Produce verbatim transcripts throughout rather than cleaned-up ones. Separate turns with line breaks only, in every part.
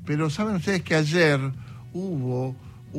pero saben ustedes que ayer hubo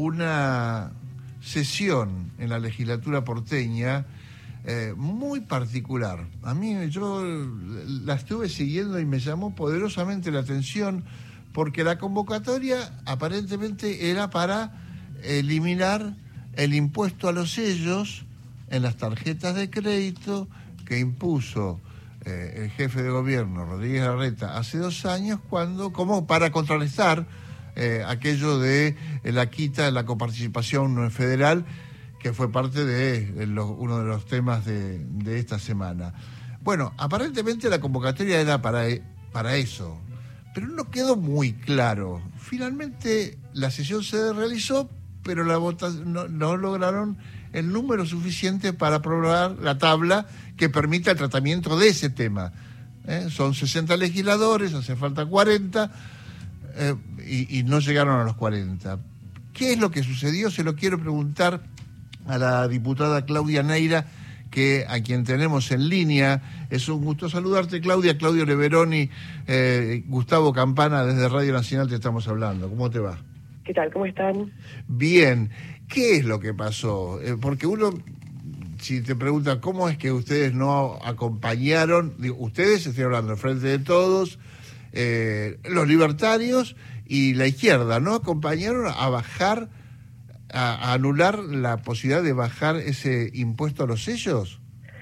una sesión en la legislatura porteña eh, muy particular. A mí yo la estuve siguiendo y me llamó poderosamente la atención porque la convocatoria aparentemente era para eliminar el impuesto a los sellos en las tarjetas de crédito que impuso eh, el jefe de gobierno, Rodríguez Larreta, hace dos años, cuando, como para contrarrestar eh, aquello de eh, la quita de la coparticipación federal, que fue parte de, de los, uno de los temas de, de esta semana. Bueno, aparentemente la convocatoria era para, para eso, pero no quedó muy claro. Finalmente la sesión se realizó, pero la votación no, no lograron el número suficiente para aprobar la tabla que permita el tratamiento de ese tema. ¿Eh? Son sesenta legisladores, hace falta cuarenta, eh, y, y no llegaron a los cuarenta. ¿Qué es lo que sucedió? Se lo quiero preguntar a la diputada Claudia Neira, que a quien tenemos en línea. Es un gusto saludarte, Claudia. Claudio Leveroni, eh, Gustavo Campana, desde Radio Nacional te estamos hablando. ¿Cómo te va?
¿Qué tal? ¿Cómo están?
Bien. ¿Qué es lo que pasó? Eh, porque uno, si te pregunta cómo es que ustedes no acompañaron, digo, ustedes, estoy hablando del Frente de Todos, eh, los libertarios y la izquierda, ¿no acompañaron a bajar, a, a anular la posibilidad de bajar ese impuesto a los sellos?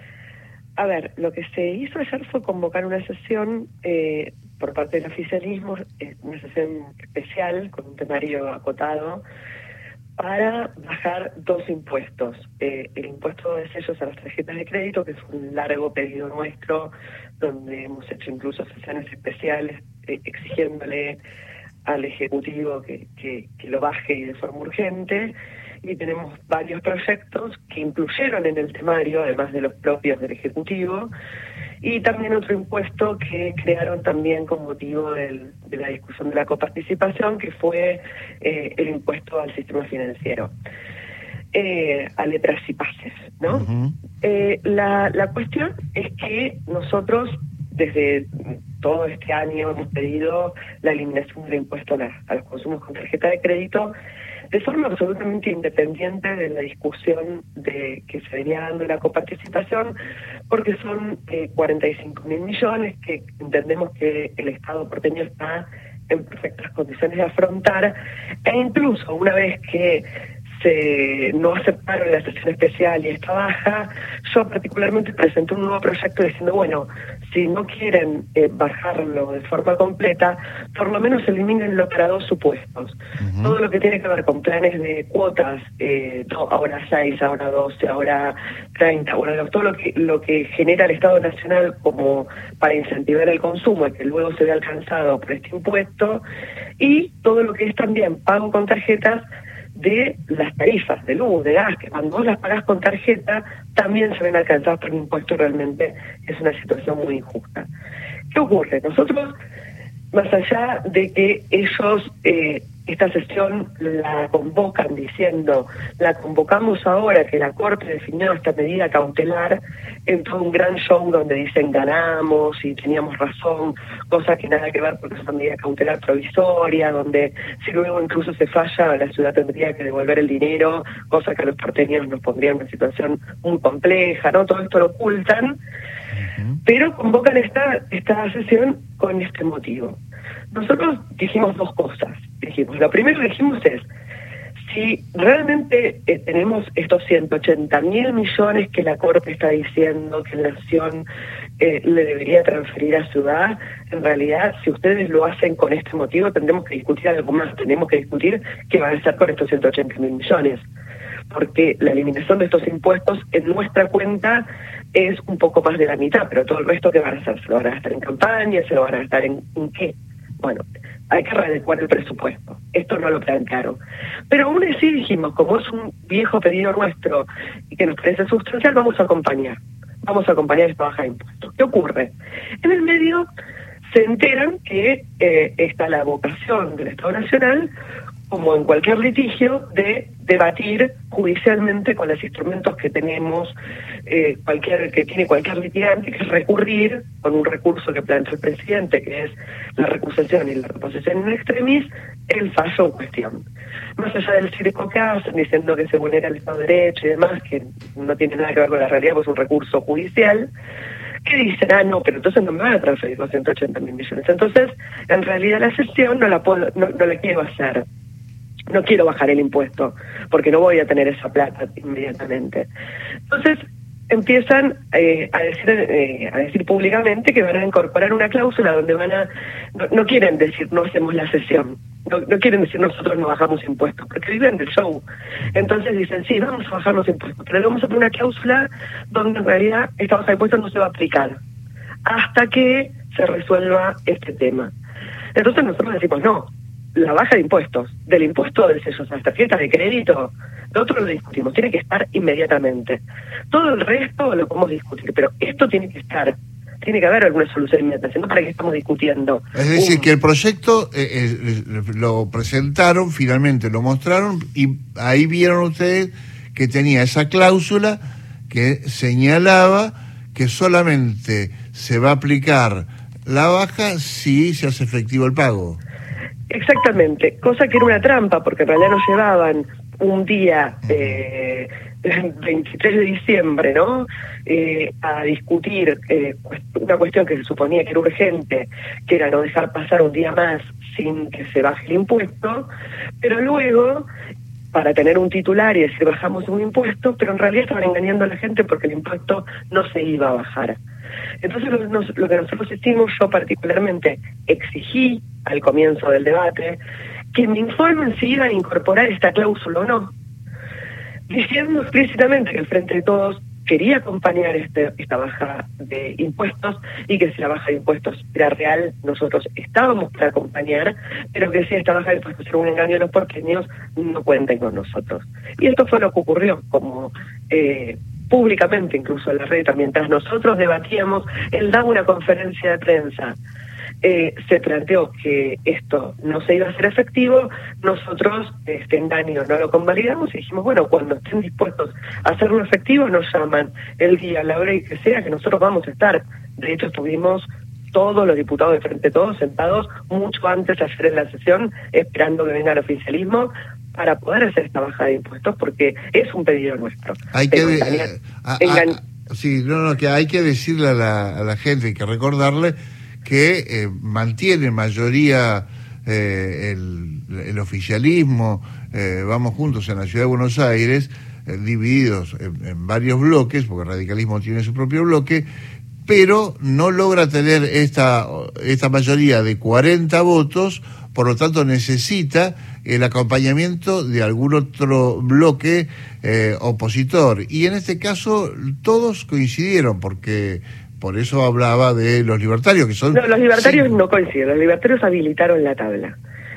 A ver, lo que se hizo ayer fue convocar una sesión eh, por parte del oficialismo, eh, una sesión especial con un temario acotado, para bajar dos impuestos. Eh, el impuesto de sellos a las tarjetas de crédito, que es un largo pedido nuestro, donde hemos hecho incluso sesiones especiales eh, exigiéndole al Ejecutivo que, que, que lo baje y de forma urgente, y tenemos varios proyectos que incluyeron en el temario, además de los propios del Ejecutivo, y también otro impuesto que crearon también con motivo del, de la discusión de la coparticipación, que fue eh, el impuesto al sistema financiero, eh, a letras y pases, ¿no? Uh-huh. Eh, la, la cuestión es que nosotros, desde todo este año, hemos pedido la eliminación del impuesto a, la, a los consumos con tarjeta de crédito, de forma absolutamente independiente de la discusión de que se venía dando la coparticipación, porque son eh, cuarenta y cinco mil millones que entendemos que el Estado porteño está en perfectas condiciones de afrontar, e incluso una vez que se no aceptaron la sesión especial y esta baja, yo particularmente presenté un nuevo proyecto diciendo, bueno, si no quieren eh, bajarlo de forma completa, por lo menos elimínenlo para dos supuestos. Uh-huh. Todo lo que tiene que ver con planes de cuotas, eh, no, ahora seis, ahora doce, ahora treinta, bueno, todo lo que lo que genera el Estado Nacional como para incentivar el consumo y que luego se ve alcanzado por este impuesto, y todo lo que es también pago con tarjetas de las tarifas de luz, de gas, que cuando vos las pagás con tarjeta también se ven alcanzados por un impuesto. Realmente es una situación muy injusta. ¿Qué ocurre? Nosotros, más allá de que ellos eh, esta sesión la convocan diciendo, la convocamos ahora que la Corte definió esta medida cautelar, en todo un gran show donde dicen ganamos y teníamos razón, cosa que nada que ver porque es una medida cautelar provisoria, donde si luego incluso se falla, la ciudad tendría que devolver el dinero, cosa que a los porteños nos pondría en una situación muy compleja, ¿no? Todo esto lo ocultan, uh-huh. Pero convocan esta, esta sesión con este motivo. Nosotros dijimos dos cosas. Dijimos, lo primero que dijimos es, si realmente eh, tenemos estos ciento ochenta mil millones que la Corte está diciendo que la Nación eh, le debería transferir a Ciudad, en realidad, si ustedes lo hacen con este motivo, tendremos que discutir algo más. Tenemos que discutir qué van a hacer con estos ciento ochenta mil millones. Porque la eliminación de estos impuestos en nuestra cuenta es un poco más de la mitad, pero todo el resto, ¿qué van a hacer? ¿Se lo van a gastar en campaña? ¿Se lo van a gastar en, en qué? Bueno, hay que readecuar el presupuesto. Esto no lo plantearon. Pero aún así dijimos, como es un viejo pedido nuestro y que nos parece sustancial, vamos a acompañar. Vamos a acompañar esta baja de impuestos. ¿Qué ocurre? En el medio se enteran que eh, está la vocación del Estado Nacional como en cualquier litigio, de debatir judicialmente con los instrumentos que tenemos, eh, cualquier que tiene cualquier litigante, que es recurrir con un recurso que plantea el presidente, que es la recusación y la reposición in extremis, el fallo en cuestión. Más allá del circo que hacen, diciendo que se vulnera el Estado de Derecho y demás, que no tiene nada que ver con la realidad, pues es un recurso judicial, que dicen, ah, no, pero entonces no me van a transferir los ciento ochenta mil millones. Entonces, en realidad la sesión no la puedo, no, no la quiero hacer. No quiero bajar el impuesto, porque no voy a tener esa plata inmediatamente. Entonces, empiezan eh, a decir eh, a decir públicamente que van a incorporar una cláusula donde van a... No, no quieren decir, no hacemos la sesión. No, no quieren decir, nosotros no bajamos impuestos, porque viven del show. Entonces dicen, sí, vamos a bajar los impuestos, pero le vamos a poner una cláusula donde en realidad esta baja de impuestos no se va a aplicar hasta que se resuelva este tema. Entonces nosotros decimos, no, la baja de impuestos, del impuesto de sellos a las tarjetas de crédito, nosotros lo discutimos, tiene que estar inmediatamente. Todo el resto lo podemos discutir, pero esto tiene que estar, tiene que haber alguna solución inmediata, no para qué estamos discutiendo.
Es decir,
un...
que el proyecto eh, eh, lo presentaron, finalmente lo mostraron, y ahí vieron ustedes que tenía esa cláusula que señalaba que solamente se va a aplicar la baja si se hace efectivo el pago.
Exactamente, cosa que era una trampa, porque en realidad nos llevaban un día, eh, veintitrés de diciembre, ¿no?, eh, a discutir eh, una cuestión que se suponía que era urgente, que era no dejar pasar un día más sin que se baje el impuesto, pero luego, para tener un titular y decir bajamos un impuesto, pero en realidad estaban engañando a la gente porque el impuesto no se iba a bajar. Entonces lo, nos, lo que nosotros hicimos, yo particularmente exigí al comienzo del debate que me informen si iban a incorporar esta cláusula o no, diciendo explícitamente que el Frente de Todos quería acompañar este, esta baja de impuestos y que si la baja de impuestos era real, nosotros estábamos para acompañar, pero que si esta baja de impuestos era un engaño a los porteños, no cuenten con nosotros. Y esto fue lo que ocurrió, como eh, públicamente incluso en la red, mientras nosotros debatíamos, él daba una conferencia de prensa. Eh, se planteó que esto no se iba a hacer efectivo, nosotros este engaño no lo convalidamos y dijimos, bueno, cuando estén dispuestos a hacerlo efectivo nos llaman el día, la hora y que sea, que nosotros vamos a estar. De hecho estuvimos todos los diputados de Frente Todos sentados mucho antes de hacer la sesión, esperando que venga el oficialismo para poder hacer esta baja de impuestos, porque es un pedido nuestro.
Hay que de, engañar, a, a, engañ... a, sí, no, no, que hay que decirle a la, a la gente, hay que recordarle que eh, mantiene mayoría eh, el, el oficialismo, eh, Vamos Juntos en la Ciudad de Buenos Aires, eh, divididos en, en varios bloques, porque el radicalismo tiene su propio bloque, pero no logra tener esta, esta mayoría de cuarenta votos, por lo tanto necesita el acompañamiento de algún otro bloque eh, opositor. Y en este caso todos coincidieron, porque... Por eso hablaba de los libertarios, que son...
No, los libertarios
sí.
no coinciden, los libertarios habilitaron la tabla.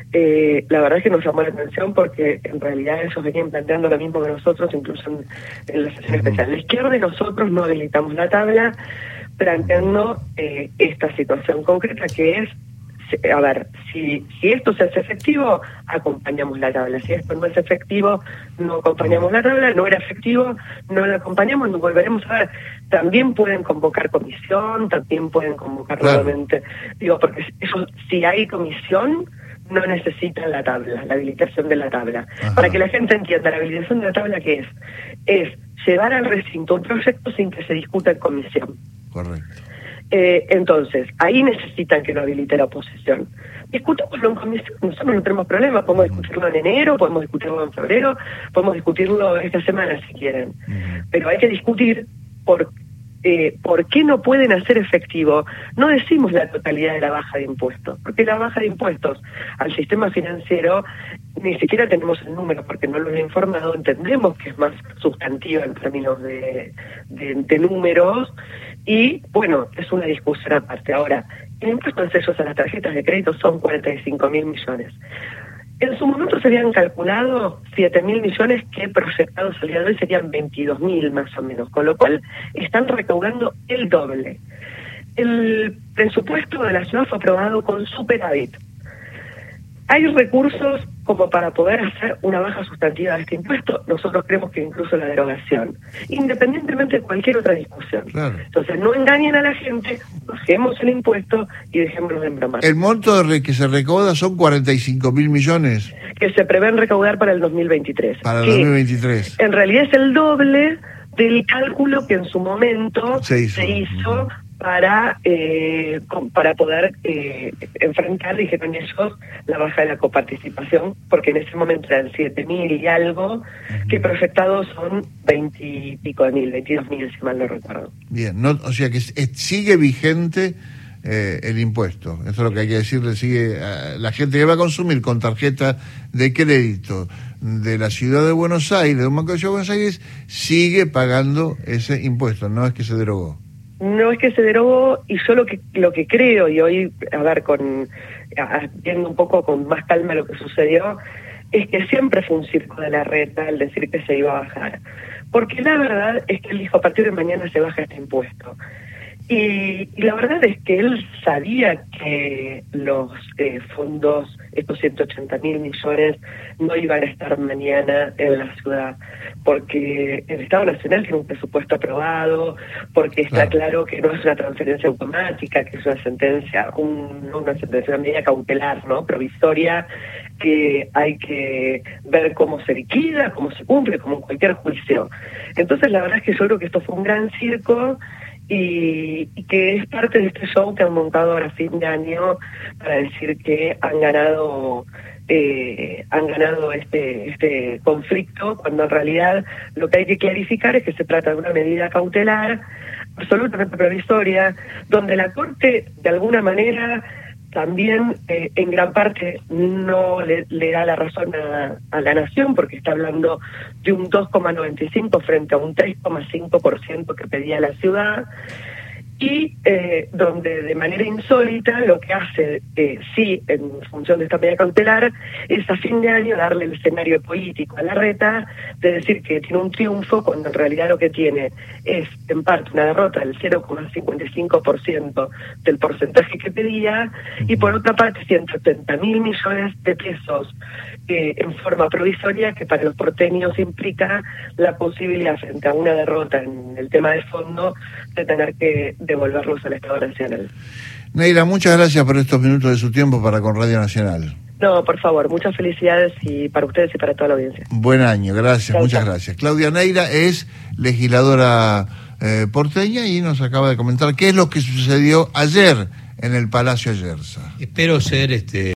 Eh, la verdad es que nos llamó la atención porque en realidad ellos venían planteando lo mismo que nosotros, incluso en, en la sesión uh-huh. especial. La izquierda y nosotros no habilitamos la tabla, planteando eh, esta situación concreta que es, a ver, si, si esto se hace efectivo, acompañamos la tabla. Si esto no es efectivo, no acompañamos la tabla. No era efectivo, no la acompañamos, nos volveremos a ver. También pueden convocar comisión, también pueden convocar claro. nuevamente. Digo, porque eso, si hay comisión, no necesitan la tabla, la habilitación de la tabla. Ajá. Para que la gente entienda, la habilitación de la tabla, ¿qué es? Es llevar al recinto un proyecto sin que se discuta en comisión.
Correcto.
Eh, entonces, ahí necesitan que lo habilite la oposición. Discutámoslo en comisión, nosotros no tenemos problema, podemos discutirlo en enero, podemos discutirlo en febrero, podemos discutirlo esta semana si quieren. Uh-huh. Pero hay que discutir por, eh, por qué no pueden hacer efectivo. No decimos la totalidad de la baja de impuestos, porque la baja de impuestos al sistema financiero ni siquiera tenemos el número porque no lo he informado, entendemos que es más sustantiva en términos de, de, de números. Y, bueno, es una discusión aparte. Ahora, el impuesto de sellos a las tarjetas de crédito son cuarenta y cinco mil millones. En su momento se habían calculado siete mil millones, que proyectados al día de hoy serían veintidós mil más o menos, con lo cual están recaudando el doble. El presupuesto de la ciudad fue aprobado con superávit. hay recursos como para poder hacer una baja sustantiva de este impuesto. Nosotros creemos que incluso la derogación, independientemente de cualquier otra discusión.
Claro.
Entonces, no engañen a la gente, bajemos el impuesto y dejémonos de embromar.
El monto de que se recauda son cuarenta y cinco mil millones.
Que se prevén recaudar para el dos mil veintitrés.
Para el
que
dos mil veintitrés.
En realidad es el doble del cálculo que en su momento
se hizo,
se hizo para eh, con, para poder eh, enfrentar, dijeron ellos, la baja de la coparticipación, porque en ese momento eran siete mil y algo, uh-huh. que proyectados son veinte y pico de mil, veintidós mil, si mal no recuerdo.
Bien, no, o sea que es, sigue vigente eh, el impuesto, eso es lo que hay que decirle, sigue a la gente que va a consumir con tarjeta de crédito de la ciudad de Buenos Aires, de un banco de ciudad de Buenos Aires, sigue pagando ese impuesto, no es que se derogó.
No es que se derogó, y yo lo que lo que creo, y hoy, a ver, con viendo un poco con más calma lo que sucedió, es que siempre fue un circo de la reta el decir que se iba a bajar. Porque la verdad es que él dijo, a partir de mañana se baja este impuesto. Y, y la verdad es que él sabía que los eh, fondos, estos ciento ochenta mil millones, no iban a estar mañana en la ciudad, porque el Estado Nacional tiene un presupuesto aprobado, porque está claro, claro que no es una transferencia automática, que es una sentencia, un, una sentencia, una medida cautelar, ¿no? Provisoria, que hay que ver cómo se liquida, cómo se cumple, como en cualquier juicio. Entonces la verdad es que yo creo que esto fue un gran circo, Y, y que es parte de este show que han montado ahora a fin de año para decir que han ganado eh, han ganado este este conflicto, cuando en realidad lo que hay que clarificar es que se trata de una medida cautelar absolutamente provisoria, donde la Corte de alguna manera también eh, en gran parte no le, le da la razón a, a la Nación, porque está hablando de un dos coma noventa y cinco frente a un tres coma cinco por ciento que pedía la ciudad, y eh, donde de manera insólita lo que hace, eh, sí, en función de esta medida cautelar, es a fin de año darle el escenario político a la reta de decir que tiene un triunfo, cuando en realidad lo que tiene es en parte una derrota del cero coma cincuenta y cinco por ciento del porcentaje que pedía, y por otra parte ciento setenta mil millones de pesos eh, en forma provisoria, que para los porteños implica la posibilidad, frente a una derrota en el tema de fondo, de tener que devolverlos al Estado Nacional.
Neira, muchas gracias por estos minutos de su tiempo para con Radio Nacional.
No, por favor, muchas felicidades y para ustedes y para toda la audiencia.
Buen año, gracias, chau, muchas chau. gracias. Claudia Neira es legisladora eh, porteña y nos acaba de comentar qué es lo que sucedió ayer en el Palacio Ayerza.
Espero ser este